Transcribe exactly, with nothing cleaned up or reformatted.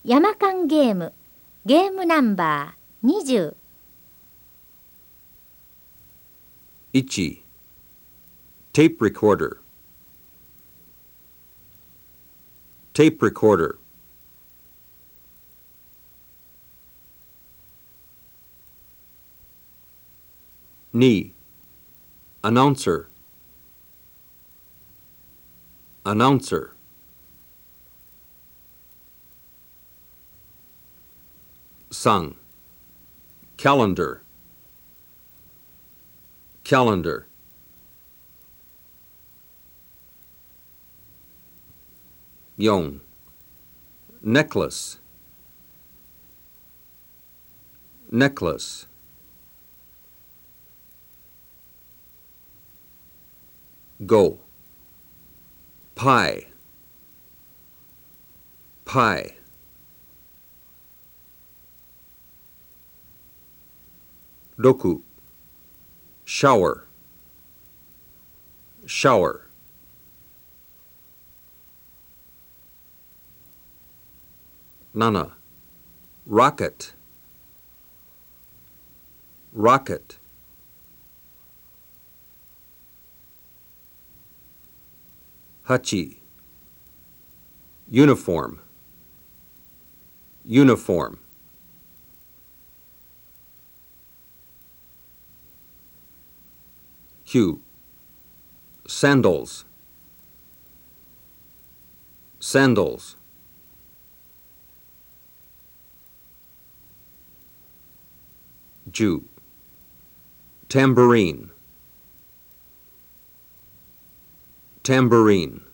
山間ゲーム、ゲームナンバーにじゅう。 いち. Tape recorder. Tape recorder. Ni. Announcer. Announcer. Sung. Calendar. Calendar. Yon. Necklace. Necklace. Go. Pie. Pie. Roku. Shower. Shower. Nana. Rocket. Rocket. Hachi. Uniform. Uniform. Q. Sandals. Sandals. Jew. Tambourine. Tambourine.